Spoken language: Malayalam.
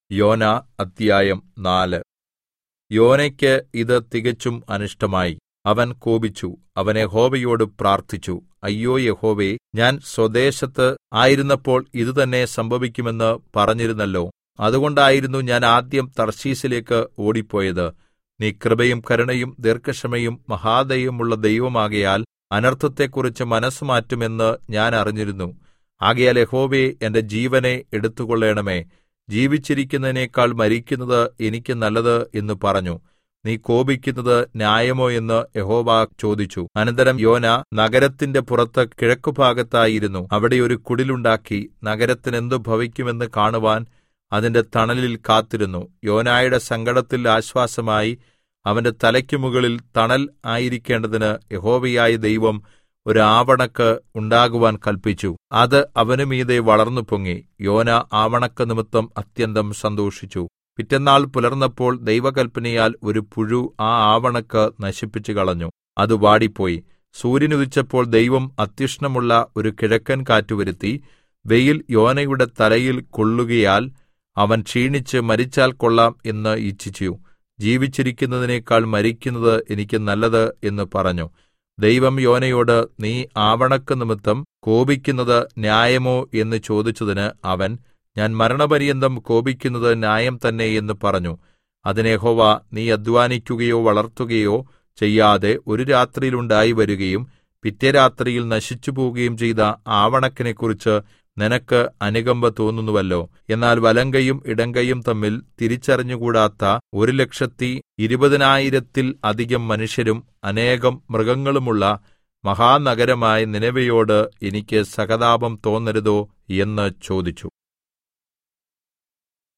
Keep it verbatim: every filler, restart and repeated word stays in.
യോന അദ്ധ്യായം നാല്. യോനയ്ക്ക് ഇത് തികച്ചും അനിഷ്ടമായി. അവൻ കോപിച്ചു. അവൻ യഹോവയോട് പ്രാർത്ഥിച്ചു. അയ്യോ യഹോവേ, ഞാൻ സ്വദേശത്ത് ആയിരുന്നപ്പോൾ ഇതുതന്നെ സംഭവിക്കുമെന്ന് പറഞ്ഞിരുന്നല്ലോ. അതുകൊണ്ടായിരുന്നു ഞാൻ ആദ്യം തർശീശിലേക്ക് ഓടിപ്പോയത്. നീ കൃപയും കരുണയും ദീർഘക്ഷമയും മഹാദയയുമുള്ള ദൈവമാകയാൽ അനർത്ഥത്തെക്കുറിച്ച് മനസ്സുമാറ്റും എന്ന് ഞാൻ അറിഞ്ഞിരുന്നു. ആകയാൽ യഹോവേ, എന്റെ ജീവനെ എടുത്തുകൊള്ളേണമേ. ജീവിച്ചിരിക്കുന്നതിനേക്കാൾ മരിക്കുന്നത് എനിക്ക് നല്ലത് എന്ന് പറഞ്ഞു. നീ കോപിക്കുന്നത് ന്യായമോ എന്ന് യഹോവ ചോദിച്ചു. അനന്തരം യോന നഗരത്തിന്റെ പുറത്ത് കിഴക്കുഭാഗത്തായിരുന്നു. അവിടെ ഒരു കുടിലുണ്ടാക്കി നഗരത്തിന് എന്ത് ഭവിക്കുമെന്ന് കാണുവാൻ അതിന്റെ തണലിൽ കാത്തിരുന്നു. യോനായുടെ സങ്കടത്തിൽ ആശ്വാസമായി അവന്റെ തലയ്ക്കു മുകളിൽ തണൽ ആയിരിക്കേണ്ടതിന് യഹോവയായ ദൈവം ഒരു ആവണക്ക് ഉണ്ടാകുവാൻ കല്പിച്ചു. അത് അവന് മീതെ വളർന്നു പൊങ്ങി. യോന ആവണക്ക് നിമിത്തം അത്യന്തം സന്തോഷിച്ചു. പിറ്റെന്നാൾ പുലർന്നപ്പോൾ ദൈവകൽപ്പനയാൽ ഒരു പുഴു ആ ആവണക്ക് നശിപ്പിച്ചു കളഞ്ഞു. അത് വാടിപ്പോയി. സൂര്യൻ ഉദിച്ചപ്പോൾ ദൈവം അത്യഷ്ണമുള്ള ഒരു കിഴക്കൻ കാറ്റ് വരുത്തി. വെയിൽ യോനയുടെ തലയിൽ കൊള്ളുകയാൽ അവൻ ക്ഷീണിച്ച് മരിച്ചാൽ കൊള്ളാം എന്ന് ഇച്ഛിച്ചു. ജീവിച്ചിരിക്കുന്നതിനേക്കാൾ മരിക്കുന്നത് എനിക്ക് നല്ലത് എന്ന് പറഞ്ഞു. ദൈവം യോനയോട്, നീ ആവണക്ക് നിമിത്തം കോപിക്കുന്നത് ന്യായമോ എന്ന് ചോദിച്ചതിന് അവൻ, ഞാൻ മരണപര്യന്തം കോപിക്കുന്നത് ന്യായം തന്നെ എന്ന് പറഞ്ഞു. അതിന് യഹോവ, നീ അധ്വാനിക്കുകയോ വളർത്തുകയോ ചെയ്യാതെ ഒരു രാത്രിയിൽ ഉണ്ടായി വരികയും പിറ്റേ രാത്രിയിൽ നശിച്ചുപോവുകയും ചെയ്ത ആവണക്കിനെക്കുറിച്ച് നിനക്ക് അനുകമ്പ തോന്നുന്നുവല്ലോ. എന്നാൽ വലങ്കയും ഇടങ്കയും തമ്മിൽ തിരിച്ചറിഞ്ഞുകൂടാത്ത ഒരു ലക്ഷത്തി ഇരുപതിനായിരത്തിൽ അധികം മനുഷ്യരും അനേകം മൃഗങ്ങളുമുള്ള മഹാനഗരമായ നിനവെയോട് എനിക്ക് സഹതാപം തോന്നരുതോ എന്ന് ചോദിച്ചു.